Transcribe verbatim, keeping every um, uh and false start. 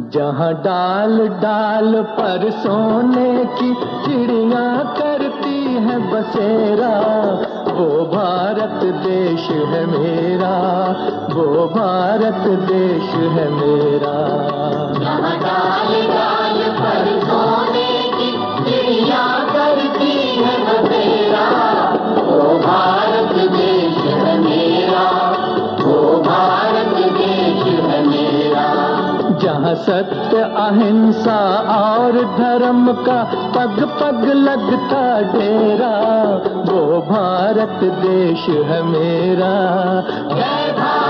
जहाँ डाल डाल पर सोने की चिड़िया करती है बसेरा, वो भारत देश है मेरा, वो भारत देश है मेरा। जहाँ डाल डाल पर सोने की चिड़िया करती है बसेरा, वो भारत देश है मेरा, वो भारत देश है मेरा। जहाँ सत्य अहिंसा और धर्म का पग पग लगता डेरा, वो भारत देश है मेरा। जय भारत।